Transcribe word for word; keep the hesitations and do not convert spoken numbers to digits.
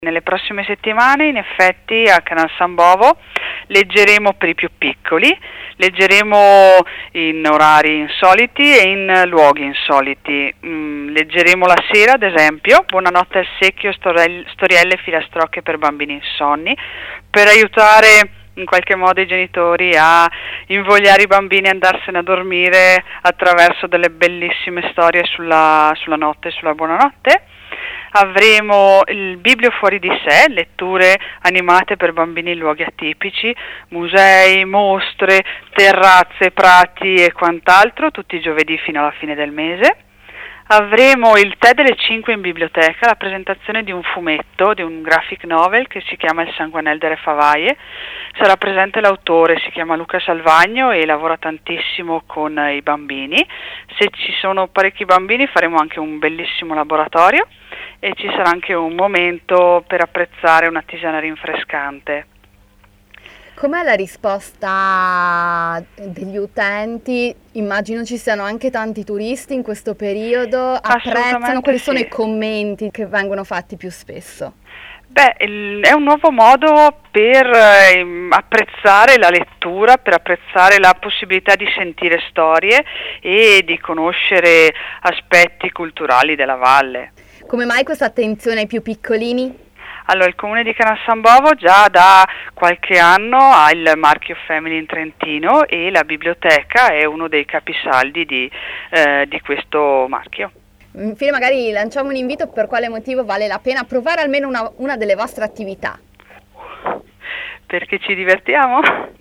Nelle prossime settimane, in effetti, a Canal San Bovo leggeremo per i più piccoli, leggeremo in orari insoliti e in luoghi insoliti. Mm, leggeremo la sera, ad esempio, Buonanotte al secchio, storell- storielle e filastrocche per bambini insonni, per aiutare in qualche modo i genitori a invogliare i bambini a andarsene a dormire attraverso delle bellissime storie sulla, sulla notte e sulla buonanotte. Avremo il Biblio fuori di sé, letture animate per bambini in luoghi atipici, musei, mostre, terrazze, prati e quant'altro, tutti i giovedì fino alla fine del mese. Avremo il tè delle cinque in biblioteca, la presentazione di un fumetto, di un graphic novel che si chiama Il sanguinel delle favaie. Sarà presente l'autore, si chiama Luca Salvagno e lavora tantissimo con i bambini. Se ci sono parecchi bambini faremo anche un bellissimo laboratorio e ci sarà anche un momento per apprezzare una tisana rinfrescante. Com'è la risposta degli utenti? Immagino ci siano anche tanti turisti in questo periodo, apprezzano, quali sono sì. i commenti che vengono fatti più spesso? Beh, il, è un nuovo modo per eh, apprezzare la lettura, per apprezzare la possibilità di sentire storie e di conoscere aspetti culturali della valle. Come mai questa attenzione ai più piccolini? Allora, il comune di Canal San Bovo già da qualche anno ha il marchio Family in Trentino e la biblioteca è uno dei capisaldi di, eh, di questo marchio. Infine magari lanciamo un invito per quale motivo vale la pena provare almeno una, una delle vostre attività. Perché ci divertiamo?